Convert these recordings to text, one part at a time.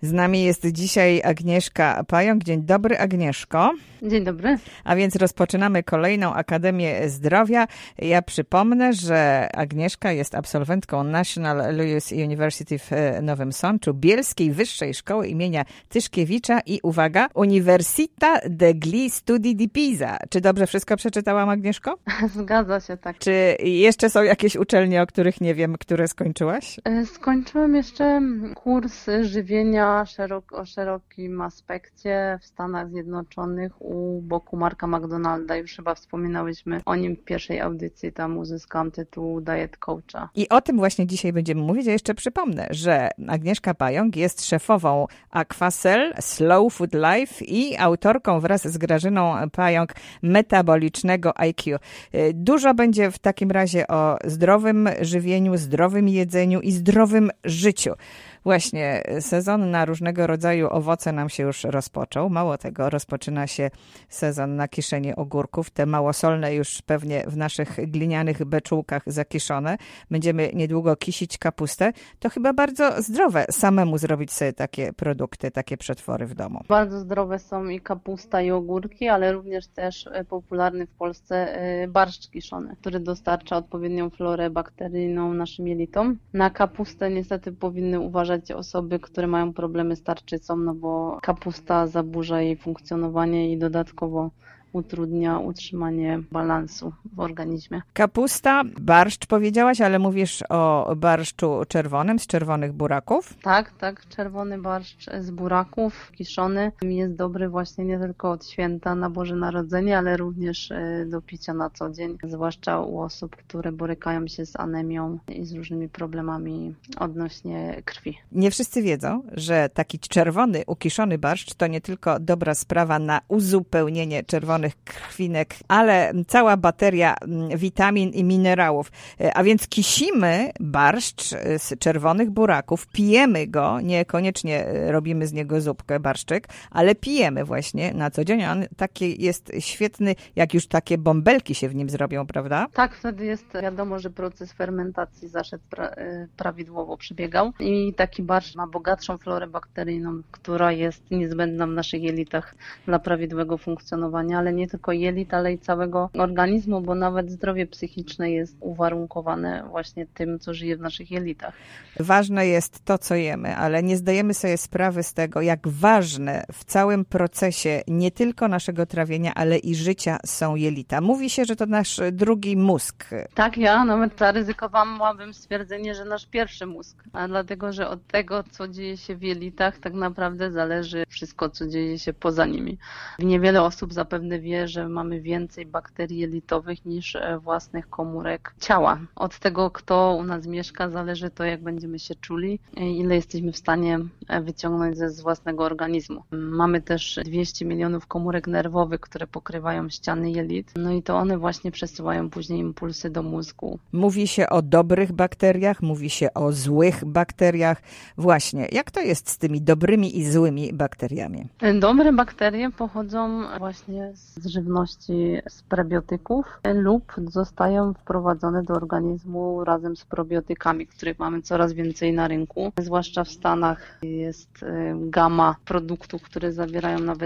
Z nami jest dzisiaj Agnieszka Pająk. Dzień dobry, Agnieszko. Dzień dobry. A więc rozpoczynamy kolejną Akademię Zdrowia. Ja przypomnę, że Agnieszka jest absolwentką National Louis University w Nowym Sączu, Bielskiej Wyższej Szkoły imienia Tyszkiewicza i uwaga, Università degli Studi di Pisa. Czy dobrze wszystko przeczytałam, Agnieszko? Zgadza się, tak. Czy jeszcze są jakieś uczelnie, o których nie wiem, które skończyłaś? Skończyłem jeszcze kurs żywienia o szerokim aspekcie w Stanach Zjednoczonych u boku Marka McDonalda. Już chyba wspominałyśmy o nim w pierwszej audycji. Tam uzyskałam tytuł Diet Coacha. I o tym właśnie dzisiaj będziemy mówić. Ja jeszcze przypomnę, że Agnieszka Pająk jest szefową Aquacel Slow Food Life i autorką wraz z Grażyną Pająk metabolicznego IQ. Dużo będzie w takim razie o zdrowym żywieniu, zdrowym jedzeniu i zdrowym życiu. Właśnie sezon na różnego rodzaju owoce nam się już rozpoczął. Mało tego, rozpoczyna się sezon na kiszenie ogórków. Te małosolne już pewnie w naszych glinianych beczułkach zakiszone. Będziemy niedługo kisić kapustę. To chyba bardzo zdrowe samemu zrobić sobie takie produkty, takie przetwory w domu. Bardzo zdrowe są i kapusta, i ogórki, ale również też popularny w Polsce barszcz kiszony, który dostarcza odpowiednią florę bakteryjną naszym jelitom. Na kapustę niestety powinny uważać osoby, które mają problemy z tarczycą, no bo kapusta zaburza jej funkcjonowanie i dodatkowo utrudnia utrzymanie balansu w organizmie. Kapusta, barszcz powiedziałaś, ale mówisz o barszczu czerwonym z czerwonych buraków? Tak, czerwony barszcz z buraków kiszony jest dobry właśnie nie tylko od święta na Boże Narodzenie, ale również do picia na co dzień, zwłaszcza u osób, które borykają się z anemią i z różnymi problemami odnośnie krwi. Nie wszyscy wiedzą, że taki czerwony, ukiszony barszcz to nie tylko dobra sprawa na uzupełnienie czerwonych krwinek, ale cała bateria witamin i minerałów. A więc kisimy barszcz z czerwonych buraków, pijemy go, niekoniecznie robimy z niego zupkę, barszczyk, ale pijemy właśnie na co dzień. On taki jest świetny, jak już takie bąbelki się w nim zrobią, prawda? Tak, wtedy jest wiadomo, że proces fermentacji zaszedł prawidłowo przebiegał i taki barszcz ma bogatszą florę bakteryjną, która jest niezbędna w naszych jelitach dla prawidłowego funkcjonowania, ale nie tylko jelit, ale i całego organizmu, bo nawet zdrowie psychiczne jest uwarunkowane właśnie tym, co żyje w naszych jelitach. Ważne jest to, co jemy, ale nie zdajemy sobie sprawy z tego, jak ważne w całym procesie nie tylko naszego trawienia, ale i życia są jelita. Mówi się, że to nasz drugi mózg. Tak, ja nawet zaryzykowałabym stwierdzenie, że nasz pierwszy mózg, a dlatego, że od tego, co dzieje się w jelitach, tak naprawdę zależy wszystko, co dzieje się poza nimi. Niewiele osób zapewne wie, że mamy więcej bakterii jelitowych niż własnych komórek ciała. Od tego, kto u nas mieszka, zależy to, jak będziemy się czuli, ile jesteśmy w stanie wyciągnąć z własnego organizmu. Mamy też 200 milionów komórek nerwowych, które pokrywają ściany jelit, no i to one właśnie przesyłają później impulsy do mózgu. Mówi się o dobrych bakteriach, mówi się o złych bakteriach. Właśnie, jak to jest z tymi dobrymi i złymi bakteriami? Dobre bakterie pochodzą właśnie z żywności z prebiotyków lub zostają wprowadzone do organizmu razem z probiotykami, których mamy coraz więcej na rynku. Zwłaszcza w Stanach jest gama produktów, które zawierają nawet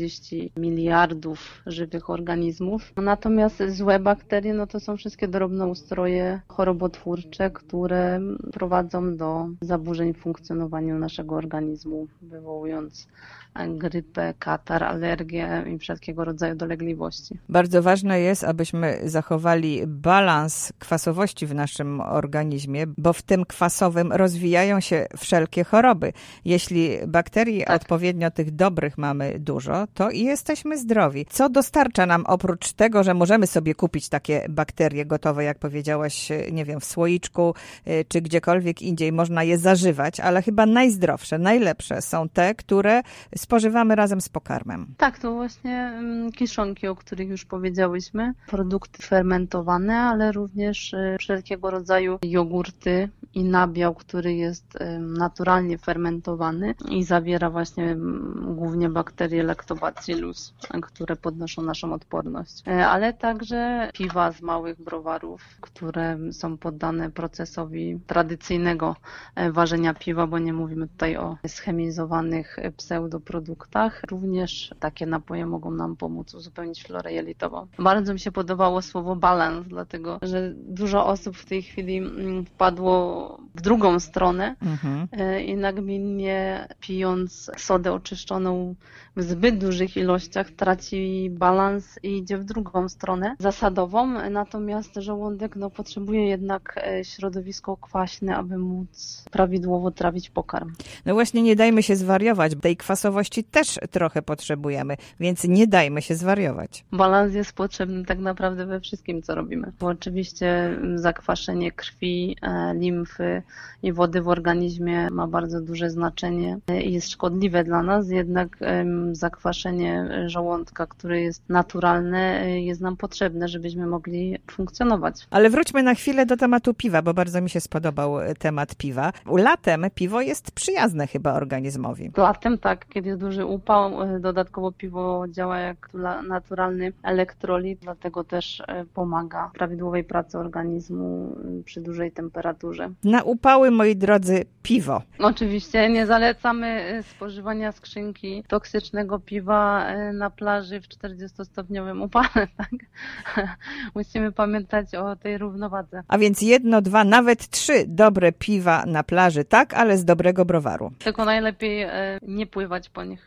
40 miliardów żywych organizmów. Natomiast złe bakterie, no to są wszystkie drobnoustroje chorobotwórcze, które prowadzą do zaburzeń w funkcjonowaniu naszego organizmu, wywołując grypę, katar, alergię i wszelkiego rodzaju dolegliwości. Bardzo ważne jest, abyśmy zachowali balans kwasowości w naszym organizmie, bo w tym kwasowym rozwijają się wszelkie choroby. Jeśli bakterii odpowiednio tych dobrych mamy dużo, to i jesteśmy zdrowi. Co dostarcza nam oprócz tego, że możemy sobie kupić takie bakterie gotowe, jak powiedziałaś, nie wiem, w słoiczku czy gdziekolwiek indziej można je zażywać, ale chyba najzdrowsze, najlepsze są te, które spożywamy razem z pokarmem. Tak, to właśnie kiszonki, o których już powiedziałyśmy, produkty fermentowane, ale również wszelkiego rodzaju jogurty i nabiał, który jest naturalnie fermentowany i zawiera właśnie głównie bakterie Lactobacillus, które podnoszą naszą odporność. Ale także piwa z małych browarów, które są poddane procesowi tradycyjnego ważenia piwa, bo nie mówimy tutaj o schemizowanych pseudoproduktach. Również takie napoje mogą nam pomóc uzupełnić florę jelitową. Bardzo mi się podobało słowo balans, dlatego że dużo osób w tej chwili wpadło w drugą stronę i nagminnie pijąc sodę oczyszczoną w zbyt dużych ilościach traci balans i idzie w drugą stronę zasadową, natomiast żołądek potrzebuje jednak środowisko kwaśne, aby móc prawidłowo trawić pokarm. No właśnie, nie dajmy się zwariować. Tej kwasowości też trochę potrzebujemy, więc nie dajmy się zwariować. Balans jest potrzebny tak naprawdę we wszystkim, co robimy. Bo oczywiście zakwaszenie krwi, limfy i wody w organizmie ma bardzo duże znaczenie i jest szkodliwe dla nas, jednak zakwaszenie żołądka, które jest naturalne, jest nam potrzebne, żebyśmy mogli funkcjonować. Ale wróćmy na chwilę do tematu piwa, bo bardzo mi się spodobał temat piwa. Latem piwo jest przyjazne chyba organizmowi. Latem tak, kiedy jest duży upał, dodatkowo piwo działa jak naturalny elektrolit, dlatego też pomaga prawidłowej pracy organizmu przy dużej temperaturze. Na upały, moi drodzy, piwo. Oczywiście nie zalecamy spożywania skrzynki toksycznego piwa na plaży w 40-stopniowym upale. Tak? Musimy pamiętać o tej równowadze. A więc 1, 2, nawet 3 dobre piwa na plaży, tak, ale z dobrego browaru. Tylko najlepiej nie pływać po nich.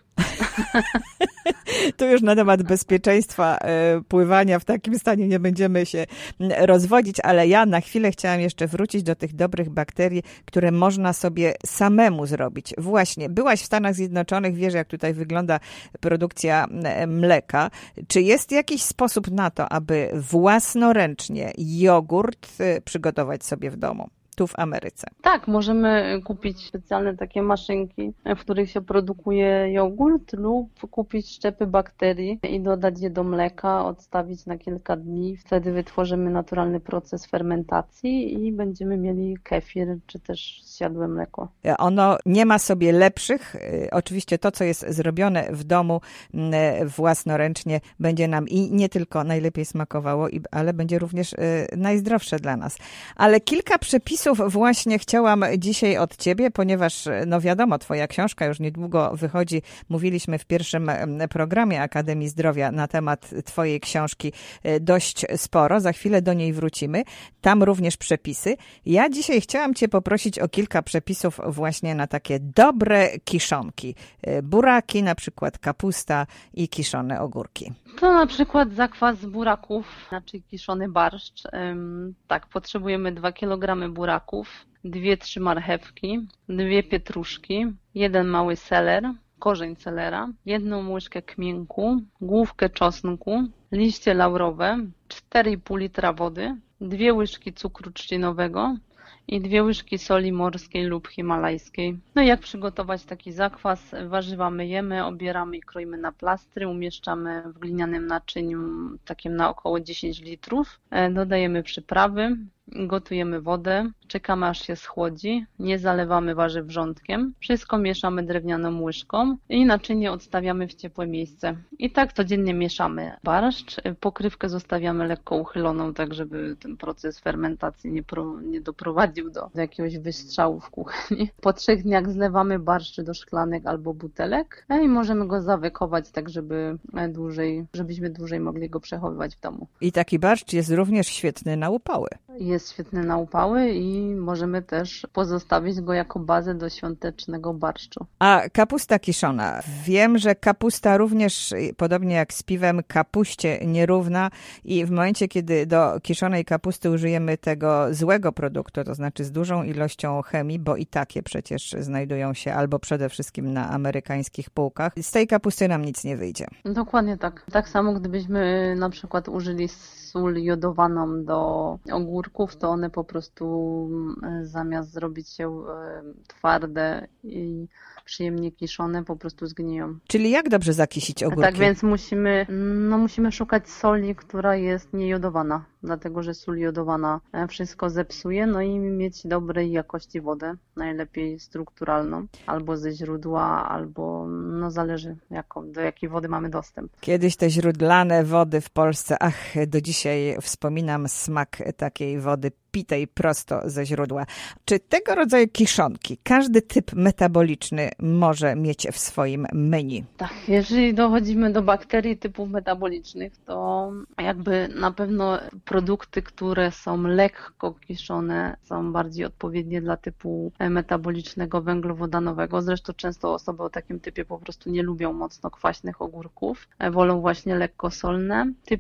Tu już na temat bezpieczeństwa pływania w takim stanie nie będziemy się rozwodzić, ale ja na chwilę chciałam jeszcze wrócić do tych dobrych bakterii, które można sobie samemu zrobić. Właśnie, byłaś w Stanach Zjednoczonych, wiesz, jak tutaj wygląda produkcja mleka. Czy jest jakiś sposób na to, aby własnoręcznie jogurt przygotować sobie w domu? Tu w Ameryce. Tak, możemy kupić specjalne takie maszynki, w których się produkuje jogurt lub kupić szczepy bakterii i dodać je do mleka, odstawić na kilka dni. Wtedy wytworzymy naturalny proces fermentacji i będziemy mieli kefir czy też zsiadłe mleko. Ono nie ma sobie lepszych. Oczywiście to, co jest zrobione w domu własnoręcznie, będzie nam i nie tylko najlepiej smakowało, ale będzie również najzdrowsze dla nas. Ale kilka przepisów właśnie chciałam dzisiaj od ciebie, ponieważ no wiadomo, twoja książka już niedługo wychodzi. Mówiliśmy w pierwszym programie Akademii Zdrowia na temat twojej książki dość sporo. Za chwilę do niej wrócimy. Tam również przepisy. Ja dzisiaj chciałam cię poprosić o kilka przepisów właśnie na takie dobre kiszonki. Buraki, na przykład kapusta i kiszone ogórki. To na przykład zakwas buraków, znaczy kiszony barszcz. Tak, potrzebujemy 2 kg buraków, 2-3 marchewki, 2 pietruszki, 1 mały seler, korzeń selera, 1 łyżkę kminku, główkę czosnku, liście laurowe, 4,5 litra wody, 2 łyżki cukru trzcinowego i 2 łyżki soli morskiej lub himalajskiej. No i jak przygotować taki zakwas? Warzywa myjemy, obieramy i kroimy na plastry, umieszczamy w glinianym naczyniu takim na około 10 litrów. Dodajemy przyprawy, gotujemy wodę, czekamy aż się schłodzi, nie zalewamy warzyw wrzątkiem, wszystko mieszamy drewnianą łyżką i naczynie odstawiamy w ciepłe miejsce. I tak codziennie mieszamy barszcz, pokrywkę zostawiamy lekko uchyloną, tak żeby ten proces fermentacji nie doprowadził do jakiegoś wystrzału w kuchni. Po 3 dniach zlewamy barszcz do szklanek albo butelek i możemy go zawekować tak, żebyśmy dłużej mogli go przechowywać w domu. I taki barszcz jest również świetny na upały. Jest świetny na upały i możemy też pozostawić go jako bazę do świątecznego barszczu. A kapusta kiszona. Wiem, że kapusta również, podobnie jak z piwem, kapuście nierówna i w momencie, kiedy do kiszonej kapusty użyjemy tego złego produktu, to znaczy z dużą ilością chemii, bo i takie przecież znajdują się albo przede wszystkim na amerykańskich półkach, z tej kapusty nam nic nie wyjdzie. Dokładnie tak. Tak samo gdybyśmy na przykład użyli sól jodowaną do ogórków, to one po prostu zamiast zrobić się twarde i przyjemnie kiszone, po prostu zgniją. Czyli jak dobrze zakisić ogórki? Tak więc musimy szukać soli, która jest niejodowana, dlatego że sól jodowana wszystko zepsuje, no i mieć dobrej jakości wodę, najlepiej strukturalną, albo ze źródła, albo zależy do jakiej wody mamy dostęp. Kiedyś te źródlane wody w Polsce, do dzisiaj wspominam smak takiej wody pitej prosto ze źródła. Czy tego rodzaju kiszonki każdy typ metaboliczny może mieć w swoim menu? Tak, jeżeli dochodzimy do bakterii typów metabolicznych, to jakby na pewno produkty, które są lekko kiszone, są bardziej odpowiednie dla typu metabolicznego węglowodanowego. Zresztą często osoby o takim typie po prostu nie lubią mocno kwaśnych ogórków, wolą właśnie lekko solne. Typ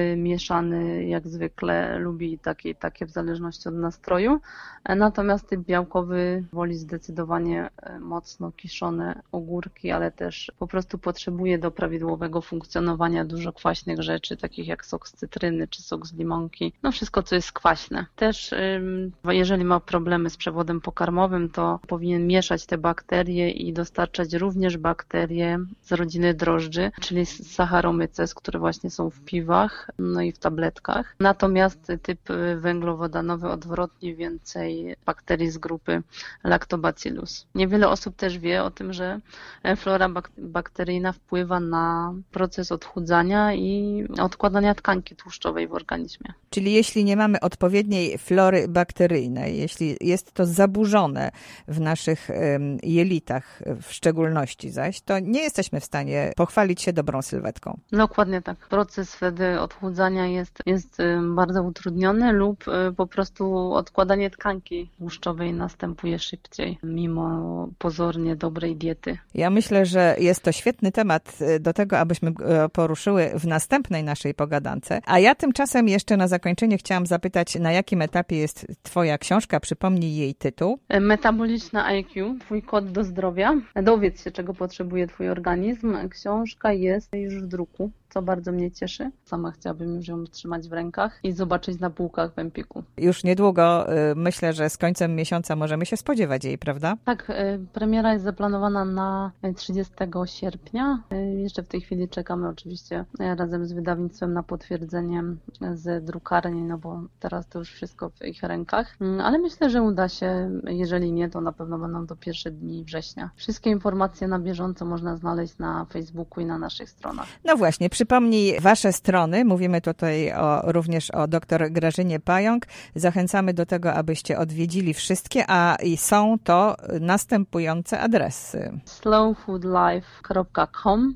mieszany jak zwykle lubi takie w zależności od nastroju, natomiast typ białkowy woli zdecydowanie mocno kiszone ogórki, ale też po prostu potrzebuje do prawidłowego funkcjonowania dużo kwaśnych rzeczy, takich jak sok z cytryny czy sok z limonki, wszystko co jest kwaśne. Też jeżeli ma problemy z przewodem pokarmowym, to powinien mieszać te bakterie i dostarczać również bakterie z rodziny drożdży, czyli Saccharomyces, które właśnie są w piwach, i w tabletkach. Natomiast typ węglowodanowy odwrotnie więcej bakterii z grupy Lactobacillus. Niewiele osób też wie o tym, że flora bakteryjna wpływa na proces odchudzania i odkładania tkanki tłuszczowej w organizmie. Czyli jeśli nie mamy odpowiedniej flory bakteryjnej, jeśli jest to zaburzone w naszych jelitach w szczególności zaś, to nie jesteśmy w stanie pochwalić się dobrą sylwetką. Dokładnie tak. Proces wtedy odchudzania jest bardzo utrudniony lub po prostu odkładanie tkanki tłuszczowej następuje szybciej, mimo pozornie dobrej diety. Ja myślę, że jest to świetny temat do tego, abyśmy poruszyły w następnej naszej pogadance. A ja tymczasem jeszcze na zakończenie chciałam zapytać, na jakim etapie jest Twoja książka? Przypomnij jej tytuł. Metaboliczne IQ, Twój kod do zdrowia. Dowiedz się, czego potrzebuje Twój organizm. Książka jest już w druku, co bardzo mnie cieszy. Sama chciałabym już ją trzymać w rękach i zobaczyć na półkach w Empiku. Już niedługo, myślę, że z końcem miesiąca możemy się spodziewać jej, prawda? Tak, premiera jest zaplanowana na 30 sierpnia. Jeszcze w tej chwili czekamy oczywiście razem z wydawnictwem na potwierdzenie z drukarni, bo teraz to już wszystko w ich rękach. Ale myślę, że uda się. Jeżeli nie, to na pewno będą to pierwsze dni września. Wszystkie informacje na bieżąco można znaleźć na Facebooku i na naszych stronach. No właśnie, przypomnij Wasze strony. Mówimy tutaj również o dr Grażynie Pająk. Zachęcamy do tego, abyście odwiedzili wszystkie, i są to następujące adresy. slowfoodlife.com,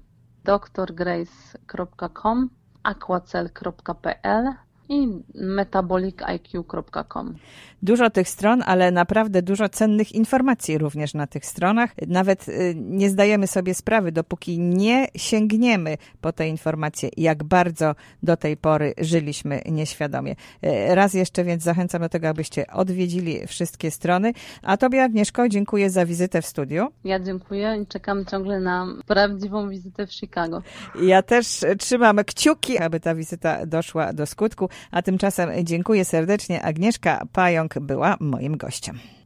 drgrace.com, aquacel.pl i metabolic.iq.com. Dużo tych stron, ale naprawdę dużo cennych informacji również na tych stronach. Nawet nie zdajemy sobie sprawy, dopóki nie sięgniemy po te informacje, jak bardzo do tej pory żyliśmy nieświadomie. Raz jeszcze więc zachęcam do tego, abyście odwiedzili wszystkie strony. A Tobie, Agnieszko, dziękuję za wizytę w studiu. Ja dziękuję i czekam ciągle na prawdziwą wizytę w Chicago. Ja też trzymam kciuki, aby ta wizyta doszła do skutku. A tymczasem dziękuję serdecznie. Agnieszka Pająk była moim gościem.